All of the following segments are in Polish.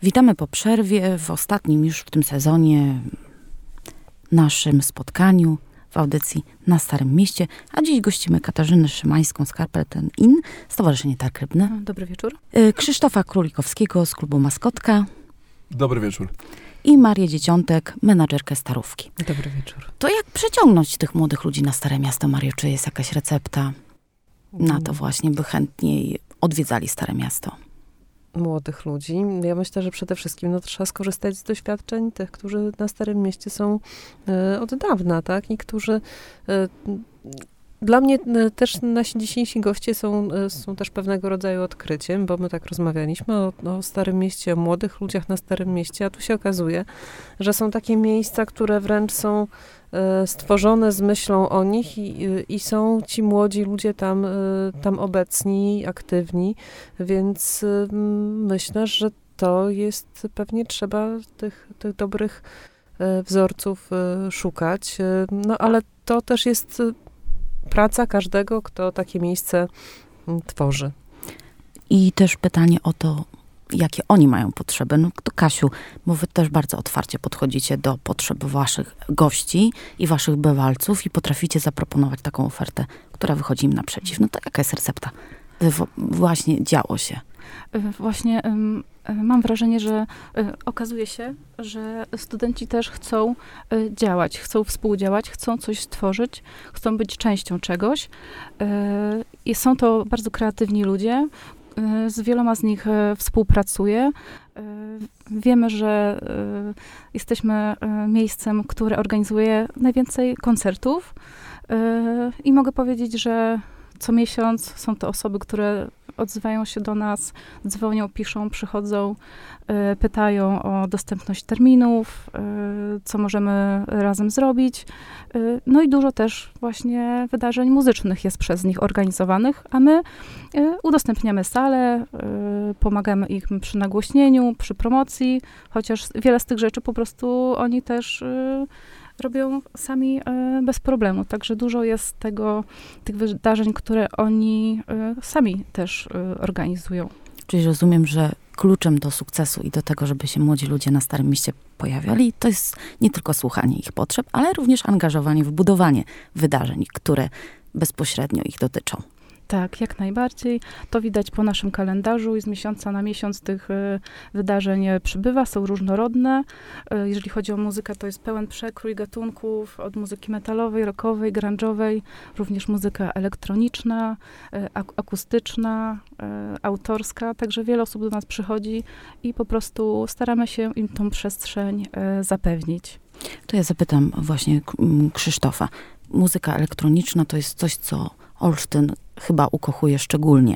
Witamy po przerwie w ostatnim już w tym sezonie naszym spotkaniu w audycji na Starym Mieście, a dziś gościmy Katarzynę Szymańską z Carpet Inn, Stowarzyszenie Targ Rybny. Dobry wieczór. Krzysztofa Królikowskiego z klubu Maskotka. Dobry wieczór. I Marię Dzieciątek, menadżerkę Starówki. Dobry wieczór. To jak przyciągnąć tych młodych ludzi na Stare Miasto, Mario? Czy jest jakaś recepta na to właśnie, by chętniej odwiedzali Stare Miasto? Młodych ludzi. Ja myślę, że przede wszystkim trzeba skorzystać z doświadczeń tych, którzy na Starym Mieście są od dawna, tak? I którzy... Dla mnie też nasi dzisiejsi goście są też pewnego rodzaju odkryciem, bo my tak rozmawialiśmy o Starym Mieście, o młodych ludziach na Starym Mieście, a tu się okazuje, że są takie miejsca, które wręcz są stworzone z myślą o nich i są ci młodzi ludzie tam obecni, aktywni, więc myślę, że to jest, pewnie trzeba tych dobrych wzorców szukać, no ale to też jest praca każdego, kto takie miejsce tworzy. I też pytanie o to, jakie oni mają potrzeby. No to Kasiu, bo wy też bardzo otwarcie podchodzicie do potrzeb waszych gości i waszych bywalców i potraficie zaproponować taką ofertę, która wychodzi im naprzeciw. No to jaka jest recepta? Właśnie działo się. Właśnie mam wrażenie, że okazuje się, że studenci też chcą działać, chcą współdziałać, chcą coś stworzyć, chcą być częścią czegoś. I są to bardzo kreatywni ludzie. Z wieloma z nich współpracuję. Wiemy, że jesteśmy miejscem, które organizuje najwięcej koncertów. I mogę powiedzieć, że co miesiąc są to osoby, które odzywają się do nas, dzwonią, piszą, przychodzą, pytają o dostępność terminów, co możemy razem zrobić. No i dużo też właśnie wydarzeń muzycznych jest przez nich organizowanych, a my udostępniamy salę, pomagamy im przy nagłośnieniu, przy promocji, chociaż wiele z tych rzeczy po prostu oni też robią sami bez problemu. Także dużo jest tych wydarzeń, które oni sami też organizują. Czyli rozumiem, że kluczem do sukcesu i do tego, żeby się młodzi ludzie na Starym Mieście pojawiali, to jest nie tylko słuchanie ich potrzeb, ale również angażowanie w budowanie wydarzeń, które bezpośrednio ich dotyczą. Tak, jak najbardziej. To widać po naszym kalendarzu i z miesiąca na miesiąc tych wydarzeń przybywa, są różnorodne. Jeżeli chodzi o muzykę, to jest pełen przekrój gatunków, od muzyki metalowej, rockowej, grunge'owej, również muzyka elektroniczna, akustyczna, autorska, także wiele osób do nas przychodzi i po prostu staramy się im tą przestrzeń zapewnić. To ja zapytam właśnie Krzysztofa. Muzyka elektroniczna to jest coś, co Olsztyn chyba ukochuje szczególnie.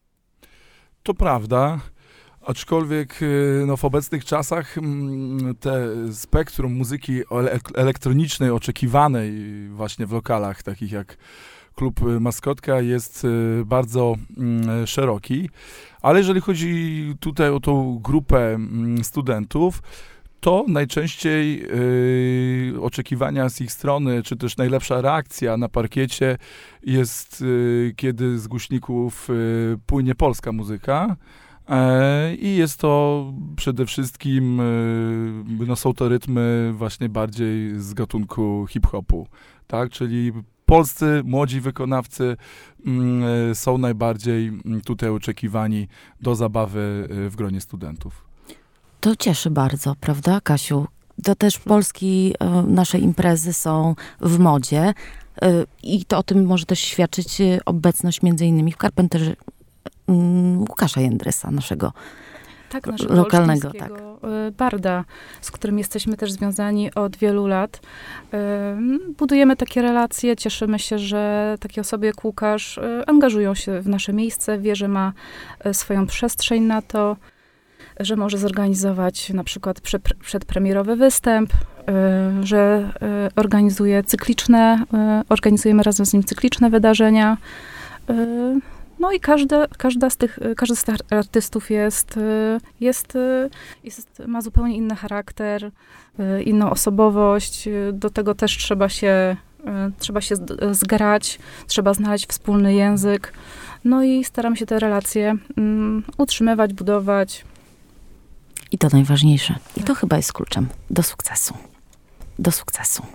To prawda, aczkolwiek w obecnych czasach te spektrum muzyki elektronicznej oczekiwanej właśnie w lokalach takich jak klub Maskotka jest bardzo szeroki, ale jeżeli chodzi tutaj o tą grupę studentów, to najczęściej oczekiwania z ich strony, czy też najlepsza reakcja na parkiecie jest, kiedy z głośników płynie polska muzyka. I jest to przede wszystkim, są to rytmy właśnie bardziej z gatunku hip-hopu, tak? Czyli polscy młodzi wykonawcy są najbardziej tutaj oczekiwani do zabawy w gronie studentów. To cieszy bardzo, prawda, Kasiu? To też polski, nasze imprezy są w modzie i to o tym może też świadczyć obecność między innymi w Carpenterze Łukasza Jędrysa, naszego lokalnego barda, z którym jesteśmy też związani od wielu lat. Budujemy takie relacje, cieszymy się, że takie osoby jak Łukasz angażują się w nasze miejsce, wie, że ma swoją przestrzeń na to, że może zorganizować na przykład przedpremierowy występ, że organizujemy razem z nim cykliczne wydarzenia. No i każdy z tych artystów ma zupełnie inny charakter, inną osobowość. Do tego też trzeba się zgrać, trzeba znaleźć wspólny język. No i staramy się te relacje utrzymywać, budować. I to najważniejsze. I to chyba jest kluczem do sukcesu. Do sukcesu.